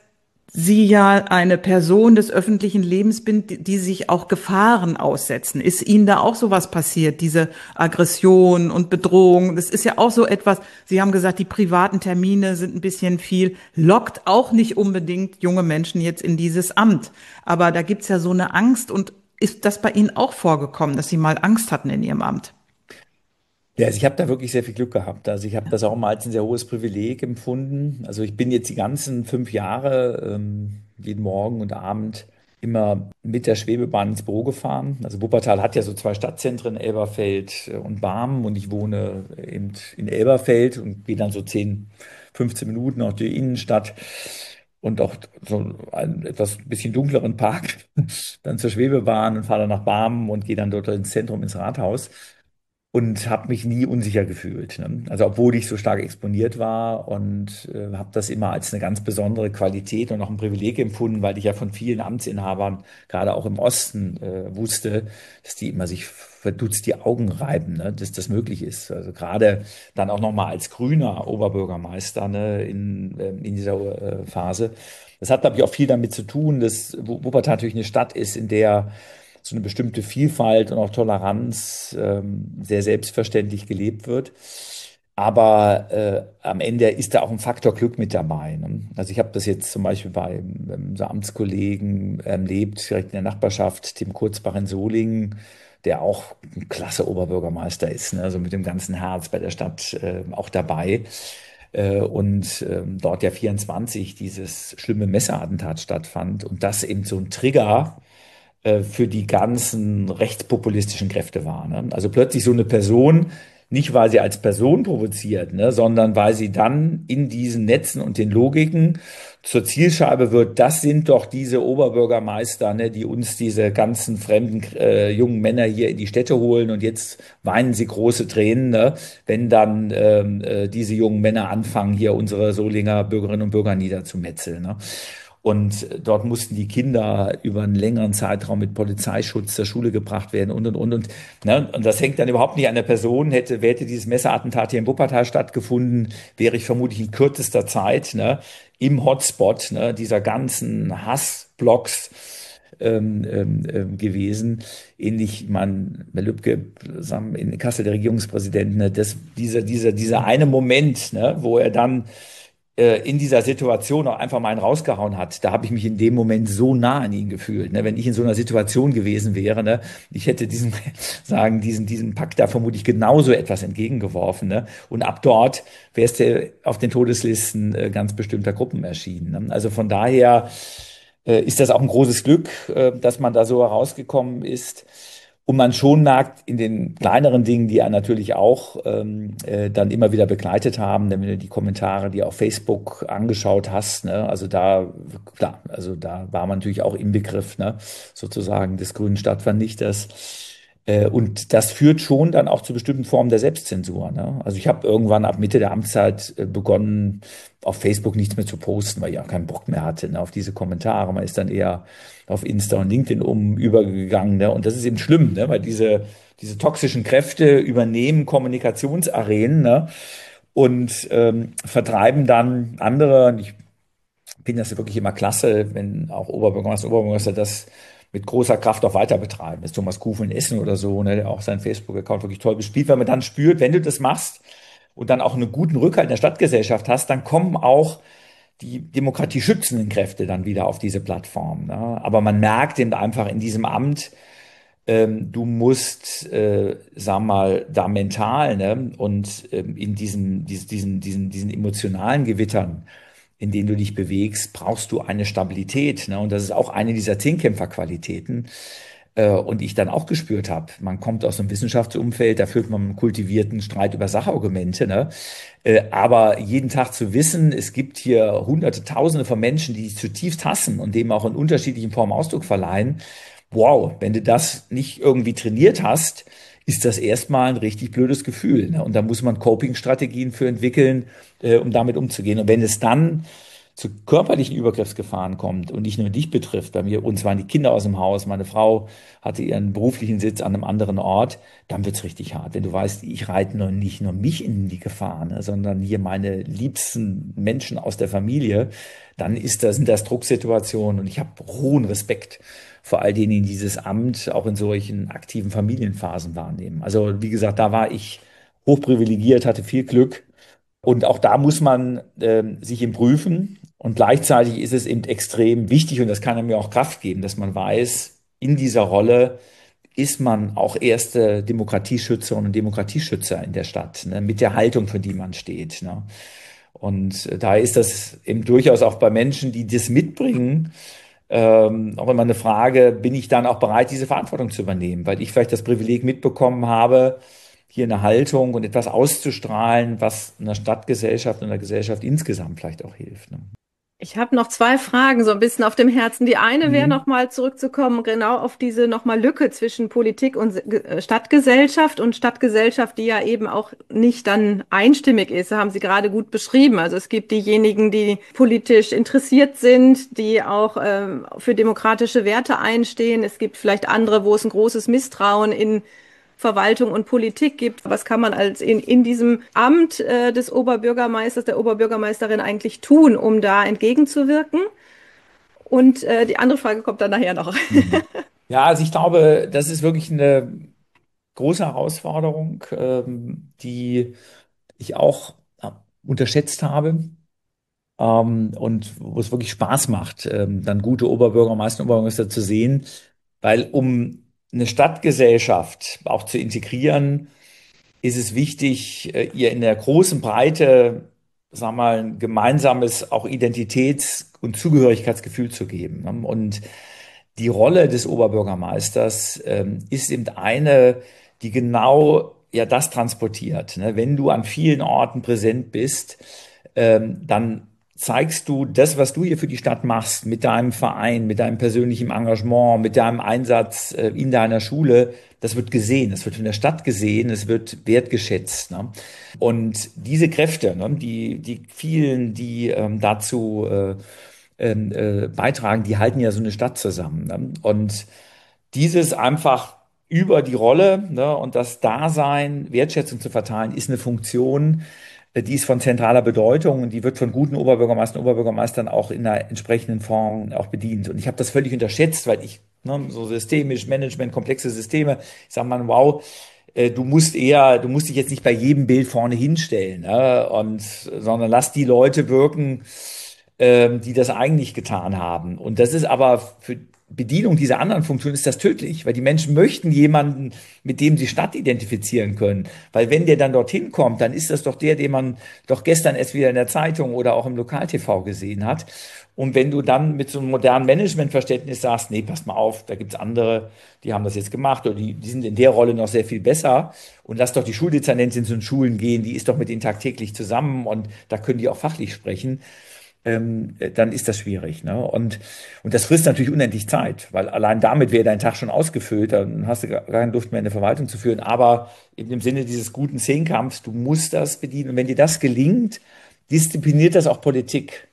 Sie ja eine Person des öffentlichen Lebens sind, die, die sich auch Gefahren aussetzen. Ist Ihnen da auch sowas passiert, diese Aggression und Bedrohung? Das ist ja auch so etwas, Sie haben gesagt, die privaten Termine sind ein bisschen viel, lockt auch nicht unbedingt junge Menschen jetzt in dieses Amt. Aber da gibt's ja so eine Angst. Und ist das bei Ihnen auch vorgekommen, dass Sie mal Angst hatten in Ihrem Amt? Ja, also ich habe da wirklich sehr viel Glück gehabt. Also ich habe das auch mal als ein sehr hohes Privileg empfunden. Also ich bin jetzt die ganzen fünf Jahre ähm, jeden Morgen und Abend immer mit der Schwebebahn ins Büro gefahren. Also Wuppertal hat ja so zwei Stadtzentren, Elberfeld äh, und Barmen, und ich wohne eben in Elberfeld und gehe dann so zehn, fünfzehn Minuten durch die Innenstadt und auch so einen etwas bisschen dunkleren Park dann zur Schwebebahn und fahre dann nach Barmen und gehe dann dort ins Zentrum, ins Rathaus. Und habe mich nie unsicher gefühlt. Ne? Also obwohl ich so stark exponiert war, und äh, habe das immer als eine ganz besondere Qualität und auch ein Privileg empfunden, weil ich ja von vielen Amtsinhabern, gerade auch im Osten, äh, wusste, dass die immer sich verdutzt die Augen reiben, ne? Dass das möglich ist. Also gerade dann auch nochmal als grüner Oberbürgermeister, ne, in, ähm, in dieser äh, Phase. Das hat, glaube ich, auch viel damit zu tun, dass Wuppertal natürlich eine Stadt ist, in der so eine bestimmte Vielfalt und auch Toleranz ähm, sehr selbstverständlich gelebt wird. Aber äh, am Ende ist da auch ein Faktor Glück mit dabei. Ne? Also ich habe das jetzt zum Beispiel bei ähm, so Amtskollegen erlebt, direkt in der Nachbarschaft, Tim Kurzbach in Solingen, der auch ein klasse Oberbürgermeister ist, ne? Also mit dem ganzen Herz bei der Stadt äh, auch dabei. Äh, und ähm, dort ja vierundzwanzig dieses schlimme Messerattentat stattfand und das eben so ein Trigger äh, für die ganzen rechtspopulistischen Kräfte war. Ne? Also plötzlich so eine Person, nicht weil sie als Person provoziert, ne, sondern weil sie dann in diesen Netzen und den Logiken zur Zielscheibe wird. Das sind doch diese Oberbürgermeister, ne, die uns diese ganzen fremden äh, jungen Männer hier in die Städte holen, und jetzt weinen sie große Tränen, ne, wenn dann ähm, äh, diese jungen Männer anfangen, hier unsere Solinger Bürgerinnen und Bürger niederzumetzeln. Ne? Und dort mussten die Kinder über einen längeren Zeitraum mit Polizeischutz zur Schule gebracht werden und, und, und. Und, ne? Und das hängt dann überhaupt nicht an der Person. Hätte, hätte dieses Messerattentat hier in Wuppertal stattgefunden, wäre ich vermutlich in kürzester Zeit, ne, im Hotspot, ne, dieser ganzen Hassblocks ähm, ähm, ähm, gewesen. Ähnlich, man, Herr Lübcke, zusammen in Kassel, der Regierungspräsident, ne, das, dieser, dieser, dieser eine Moment, ne, wo er dann äh, in dieser Situation auch einfach mal einen rausgehauen hat, da habe ich mich in dem Moment so nah an ihn gefühlt. Ne? Wenn ich in so einer Situation gewesen wäre, ne, ich hätte diesen, sagen, diesen, diesen Pakt da vermutlich genauso etwas entgegengeworfen. Ne? Und ab dort wärst du auf den Todeslisten äh, ganz bestimmter Gruppen erschienen. Ne? Also von daher äh, ist das auch ein großes Glück, äh, dass man da so herausgekommen ist. Und man schon merkt in den kleineren Dingen, die ja natürlich auch ähm, äh, dann immer wieder begleitet haben, wenn du die Kommentare, die auf Facebook angeschaut hast, ne, also da, klar, also da war man natürlich auch im Begriff, ne, sozusagen des grünen Stadtvernichters. Äh, und das führt schon dann auch zu bestimmten Formen der Selbstzensur. Ne? Also ich habe irgendwann ab Mitte der Amtszeit äh, begonnen, auf Facebook nichts mehr zu posten, weil ich auch keinen Bock mehr hatte, ne, auf diese Kommentare. Man ist dann eher auf Insta und LinkedIn um übergegangen. Ne? Und das ist eben schlimm, ne? Weil diese, diese toxischen Kräfte übernehmen Kommunikationsarenen, ne? Und ähm, vertreiben dann andere. Und ich finde das wirklich immer klasse, wenn auch Oberbürgermeister, Oberbürgermeister das mit großer Kraft auch weiter betreiben. Das ist Thomas Kufen in Essen oder so, ne, der auch seinen Facebook-Account wirklich toll bespielt, weil man dann spürt, wenn du das machst und dann auch einen guten Rückhalt in der Stadtgesellschaft hast, dann kommen auch die demokratieschützenden Kräfte dann wieder auf diese Plattform. Ne? Aber man merkt eben einfach in diesem Amt, ähm, du musst, äh, sag mal, da mental, ne, und ähm, in diesen, diesen, diesen, diesen, diesen emotionalen Gewittern, in denen du dich bewegst, brauchst du eine Stabilität. Ne? Und das ist auch eine dieser Zehnkämpferqualitäten. Äh, und ich dann auch gespürt habe, man kommt aus einem Wissenschaftsumfeld, da führt man einen kultivierten Streit über Sachargumente. Ne? Äh, aber jeden Tag zu wissen, es gibt hier Hunderte, Tausende von Menschen, die dich zutiefst hassen und dem auch in unterschiedlichen Formen Ausdruck verleihen. Wow, wenn du das nicht irgendwie trainiert hast, ist das erstmal ein richtig blödes Gefühl. Ne? Und da muss man Coping-Strategien für entwickeln, äh, um damit umzugehen. Und wenn es dann zu körperlichen Übergriffsgefahren kommt und nicht nur dich betrifft, bei mir, uns waren die Kinder aus dem Haus, meine Frau hatte ihren beruflichen Sitz an einem anderen Ort, dann wird's richtig hart. Wenn du weißt, ich reite nur nicht nur mich in die Gefahr, ne, sondern hier meine liebsten Menschen aus der Familie, dann ist das, sind das Drucksituationen und ich habe hohen Respekt vor all denen, die dieses Amt auch in solchen aktiven Familienphasen wahrnehmen. Also wie gesagt, da war ich hochprivilegiert, hatte viel Glück. Und auch da muss man ähm, sich eben prüfen. Und gleichzeitig ist es eben extrem wichtig, und das kann mir auch Kraft geben, dass man weiß, in dieser Rolle ist man auch erste Demokratieschützerin und Demokratieschützer in der Stadt, ne, mit der Haltung, für die man steht. Ne. Und äh, da ist das eben durchaus auch bei Menschen, die das mitbringen, ähm, auch immer eine Frage, bin ich dann auch bereit, diese Verantwortung zu übernehmen? Weil ich vielleicht das Privileg mitbekommen habe, hier eine Haltung und etwas auszustrahlen, was einer Stadtgesellschaft und der Gesellschaft insgesamt vielleicht auch hilft. Ne? Ich habe noch zwei Fragen so ein bisschen auf dem Herzen. Die eine wäre Mhm. nochmal zurückzukommen, genau auf diese nochmal Lücke zwischen Politik und Se- äh, Stadtgesellschaft und Stadtgesellschaft, die ja eben auch nicht dann einstimmig ist. Das haben Sie gerade gut beschrieben. Also es gibt diejenigen, die politisch interessiert sind, die auch ähm, für demokratische Werte einstehen. Es gibt vielleicht andere, wo es ein großes Misstrauen in Verwaltung und Politik gibt. Was kann man als in, in diesem Amt äh, des Oberbürgermeisters, der Oberbürgermeisterin eigentlich tun, um da entgegenzuwirken? Und äh, die andere Frage kommt dann nachher noch. Mhm. Ja, also ich glaube, das ist wirklich eine große Herausforderung, ähm, die ich auch äh, unterschätzt habe. Ähm, und wo es wirklich Spaß macht, ähm, dann gute Oberbürgermeister und Oberbürgermeister zu sehen, weil um eine Stadtgesellschaft auch zu integrieren, ist es wichtig, äh, ihr in der großen Breite, sagen wir mal, ein gemeinsames auch Identitäts- und Zugehörigkeitsgefühl zu geben. Ne? Und die Rolle des Oberbürgermeisters ähm, ist eben eine, die genau ja das transportiert. Ne? Wenn du an vielen Orten präsent bist, ähm, dann zeigst du das, was du hier für die Stadt machst, mit deinem Verein, mit deinem persönlichen Engagement, mit deinem Einsatz äh, in deiner Schule, das wird gesehen, es wird von der Stadt gesehen, es wird wertgeschätzt. Ne? Und diese Kräfte, ne, die, die vielen, die ähm, dazu äh, ähm, äh, beitragen, die halten ja so eine Stadt zusammen. Ne? Und dieses einfach über die Rolle, ne, und das Dasein, Wertschätzung zu verteilen, ist eine Funktion, äh, die ist von zentraler Bedeutung und die wird von guten Oberbürgermeistern und Oberbürgermeistern auch in einer entsprechenden Form auch bedient. Und ich habe das völlig unterschätzt, weil ich ne, so systemisch, Management, komplexe Systeme, ich sage mal, wow, äh, du musst eher, du musst dich jetzt nicht bei jedem Bild vorne hinstellen, ne, und sondern lass die Leute wirken, ähm, die das eigentlich getan haben. Und das ist aber für Bedienung dieser anderen Funktion ist das tödlich, weil die Menschen möchten jemanden, mit dem sie Stadt identifizieren können. Weil wenn der dann dorthin kommt, dann ist das doch der, den man doch gestern erst wieder in der Zeitung oder auch im Lokal-T V gesehen hat. Und wenn du dann mit so einem modernen Managementverständnis sagst, nee, pass mal auf, da gibt's andere, die haben das jetzt gemacht oder die, die sind in der Rolle noch sehr viel besser und lass doch die Schuldezernentin zu den Schulen gehen, die ist doch mit denen tagtäglich zusammen und da können die auch fachlich sprechen, ähm, dann ist das schwierig. Ne? Und, und das frisst natürlich unendlich Zeit, weil allein damit wäre dein Tag schon ausgefüllt, dann hast du gar keine Luft mehr, eine Verwaltung zu führen. Aber eben im Sinne dieses guten Zehnkampfs, du musst das bedienen. Und wenn dir das gelingt, diszipliniert das auch Politik.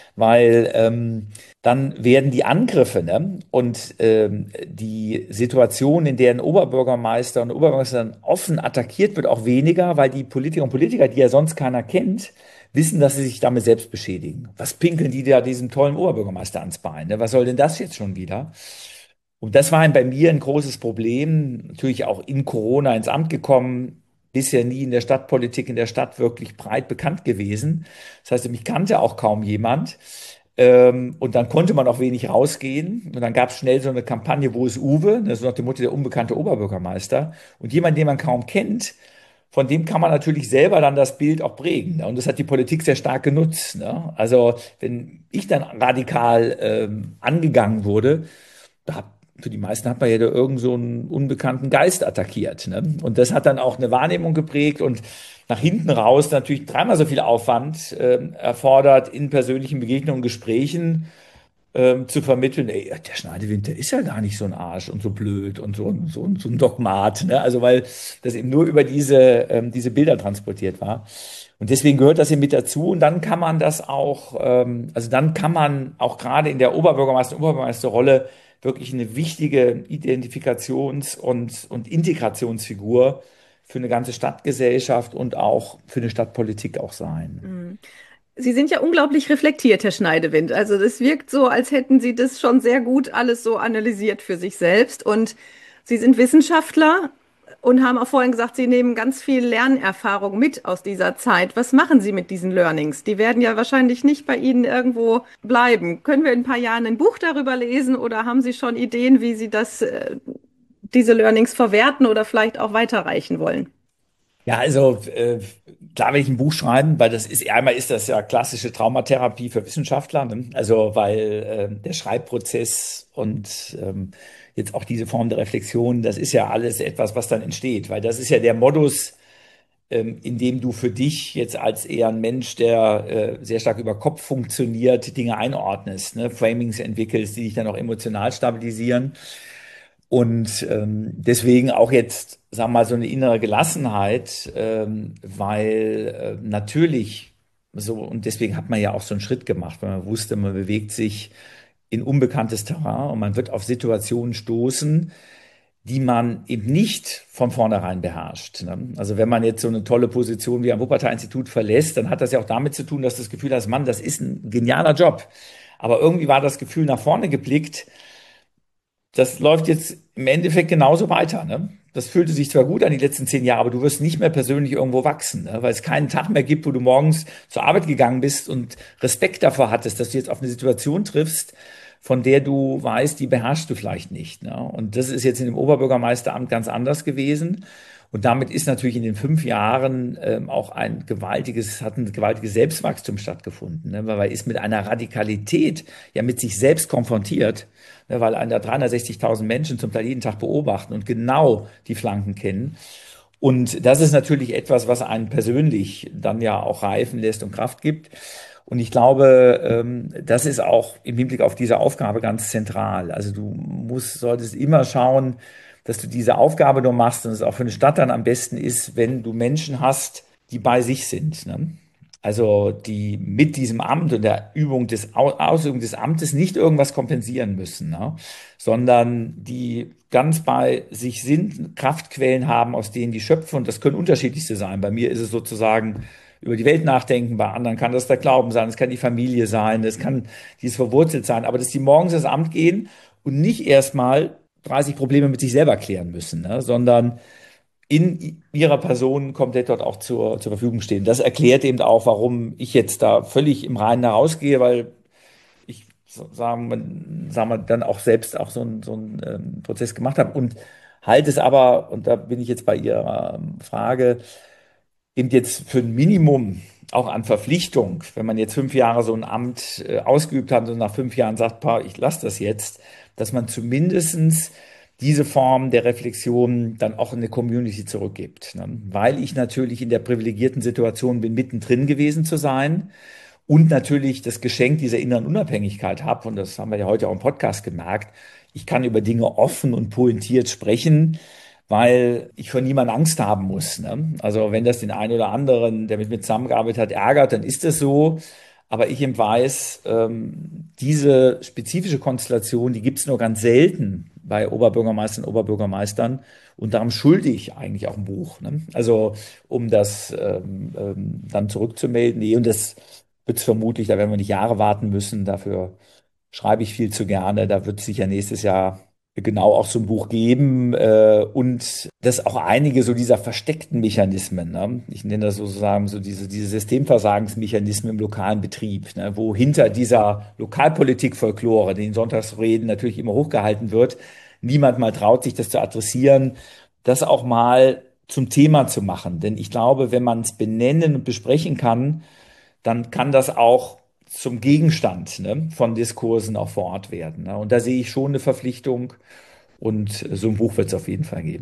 Weil ähm, dann werden die Angriffe, ne, und ähm, die Situation, in der ein Oberbürgermeister und eine Oberbürgermeisterin offen attackiert wird, auch weniger, weil die Politiker und Politiker, die ja sonst keiner kennt, wissen, dass sie sich damit selbst beschädigen. Was pinkeln die da diesem tollen Oberbürgermeister ans Bein? Ne? Was soll denn das jetzt schon wieder? Und das war bei mir ein großes Problem. Natürlich auch in Corona ins Amt gekommen, bisher nie in der Stadtpolitik in der Stadt wirklich breit bekannt gewesen. Das heißt, mich kannte auch kaum jemand. Ähm, und dann konnte man auch wenig rausgehen. Und dann gab es schnell so eine Kampagne, wo ist Uwe? Das ist nach dem Motto der unbekannte Oberbürgermeister. Und jemand, den man kaum kennt, von dem kann man natürlich selber dann das Bild auch prägen. Ne? Und das hat die Politik sehr stark genutzt. Ne? Also wenn ich dann radikal ähm, angegangen wurde, da für die meisten hat man ja da irgend so einen unbekannten Geist attackiert. Ne? Und das hat dann auch eine Wahrnehmung geprägt und nach hinten raus natürlich dreimal so viel Aufwand äh, erfordert in persönlichen Begegnungen, Gesprächen, ähm, zu vermitteln, ey, der Schneidewind, der ist ja gar nicht so ein Arsch und so blöd und so, ein- so, ein- so ein Dogmat, ne? Also weil das eben nur über diese, ähm, diese Bilder transportiert war. Und deswegen gehört das eben mit dazu. Und dann kann man das auch, ähm, also dann kann man auch gerade in der Oberbürgermeister- und Oberbürgermeisterrolle wirklich eine wichtige Identifikations- und, und Integrationsfigur für eine ganze Stadtgesellschaft und auch für eine Stadtpolitik auch sein. Mhm. Sie sind ja unglaublich reflektiert, Herr Schneidewind. Also das wirkt so, als hätten Sie das schon sehr gut alles so analysiert für sich selbst. Und Sie sind Wissenschaftler und haben auch vorhin gesagt, Sie nehmen ganz viel Lernerfahrung mit aus dieser Zeit. Was machen Sie mit diesen Learnings? Die werden ja wahrscheinlich nicht bei Ihnen irgendwo bleiben. Können wir in ein paar Jahren ein Buch darüber lesen oder haben Sie schon Ideen, wie Sie das, äh, diese Learnings verwerten oder vielleicht auch weiterreichen wollen? Ja, also äh, klar will ich ein Buch schreiben, weil das ist, einmal ist das ja klassische Traumatherapie für Wissenschaftler, ne? Also weil äh, der Schreibprozess und ähm, jetzt auch diese Form der Reflexion, das ist ja alles etwas, was dann entsteht, weil das ist ja der Modus, ähm, in dem du für dich jetzt als eher ein Mensch, der äh, sehr stark über Kopf funktioniert, Dinge einordnest, ne? Framings entwickelst, die dich dann auch emotional stabilisieren. Und ähm, deswegen auch jetzt, sagen wir mal, so eine innere Gelassenheit, ähm, weil äh, natürlich so, und deswegen hat man ja auch so einen Schritt gemacht, weil man wusste, man bewegt sich in unbekanntes Terrain und man wird auf Situationen stoßen, die man eben nicht von vornherein beherrscht. Ne? Also wenn man jetzt so eine tolle Position wie am Wuppertal-Institut verlässt, dann hat das ja auch damit zu tun, dass das Gefühl hast, Mann, das ist ein genialer Job. Aber irgendwie war das Gefühl nach vorne geblickt, das läuft jetzt im Endeffekt genauso weiter. Ne? Das fühlte sich zwar gut an die letzten zehn Jahre, aber du wirst nicht mehr persönlich irgendwo wachsen, ne? Weil es keinen Tag mehr gibt, wo du morgens zur Arbeit gegangen bist und Respekt davor hattest, dass du jetzt auf eine Situation triffst, von der du weißt, die beherrschst du vielleicht nicht. Ne? Und das ist jetzt in dem Oberbürgermeisteramt ganz anders gewesen. Und damit ist natürlich in den fünf Jahren ähm, auch ein gewaltiges, hat ein gewaltiges Selbstwachstum stattgefunden, ne? Weil man ist mit einer Radikalität ja mit sich selbst konfrontiert, ne? Weil einen da dreihundertsechzigtausend Menschen zum Teil jeden Tag beobachten und genau die Flanken kennen. Und das ist natürlich etwas, was einen persönlich dann ja auch reifen lässt und Kraft gibt. Und ich glaube, ähm, das ist auch im Hinblick auf diese Aufgabe ganz zentral. Also du musst, solltest immer schauen, dass du diese Aufgabe nur machst und es auch für eine Stadt dann am besten ist, wenn du Menschen hast, die bei sich sind. Ne? Also die mit diesem Amt und der Übung des Ausübung des Amtes nicht irgendwas kompensieren müssen, ne? Sondern die ganz bei sich sind, Kraftquellen haben, aus denen die schöpfen. Und das können unterschiedlichste sein. Bei mir ist es sozusagen über die Welt nachdenken, bei anderen kann das der Glauben sein, es kann die Familie sein, es kann dieses verwurzelt sein, aber dass die morgens ins Amt gehen und nicht erstmal dreißig Probleme mit sich selber klären müssen, ne? Sondern in ihrer Person komplett dort auch zur, zur Verfügung stehen. Das erklärt eben auch, warum ich jetzt da völlig im Reinen herausgehe, weil ich, sagen wir, sagen wir dann auch selbst auch so einen so einen ähm, Prozess gemacht habe und halte es aber, und da bin ich jetzt bei Ihrer ähm, Frage, eben jetzt für ein Minimum auch an Verpflichtung, wenn man jetzt fünf Jahre so ein Amt äh, ausgeübt hat und nach fünf Jahren sagt, pa, ich lasse das jetzt, dass man zumindestens diese Form der Reflexion dann auch in eine Community zurückgibt. Ne? Weil ich natürlich in der privilegierten Situation bin, mittendrin gewesen zu sein und natürlich das Geschenk dieser inneren Unabhängigkeit habe. Und das haben wir ja heute auch im Podcast gemerkt. Ich kann über Dinge offen und pointiert sprechen, weil ich vor niemandem Angst haben muss. Ne? Also wenn das den einen oder anderen, der mit mir zusammengearbeitet hat, ärgert, dann ist das so. Aber ich eben weiß, ähm, diese spezifische Konstellation, die gibt es nur ganz selten bei Oberbürgermeistern und Oberbürgermeistern. Und darum schulde ich eigentlich auch ein Buch. Ne? Also um das ähm, ähm, dann zurückzumelden. Nee, und das wird es vermutlich, da werden wir nicht Jahre warten müssen. Dafür schreibe ich viel zu gerne. Da wird es sicher nächstes Jahr genau auch so ein Buch geben äh, und das auch einige so dieser versteckten Mechanismen, ne? Ich nenne das sozusagen so diese, diese Systemversagensmechanismen im lokalen Betrieb, ne? Wo hinter dieser Lokalpolitik-Folklore, die in Sonntagsreden natürlich immer hochgehalten wird, niemand mal traut sich das zu adressieren, das auch mal zum Thema zu machen. Denn ich glaube, wenn man es benennen und besprechen kann, dann kann das auch zum Gegenstand, ne, von Diskursen auch vor Ort werden. Ne? Und da sehe ich schon eine Verpflichtung und so ein Buch wird es auf jeden Fall geben.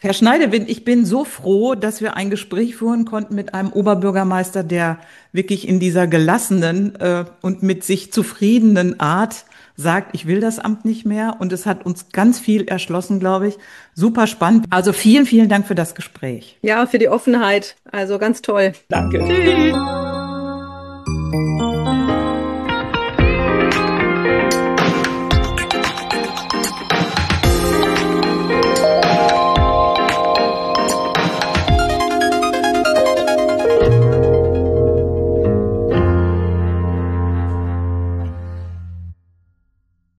Herr Schneidewind, ich bin so froh, dass wir ein Gespräch führen konnten mit einem Oberbürgermeister, der wirklich in dieser gelassenen äh, und mit sich zufriedenen Art sagt, ich will das Amt nicht mehr. Und es hat uns ganz viel erschlossen, glaube ich. Super spannend. Also vielen, vielen Dank für das Gespräch. Ja, für die Offenheit. Also ganz toll. Danke. Tschüss.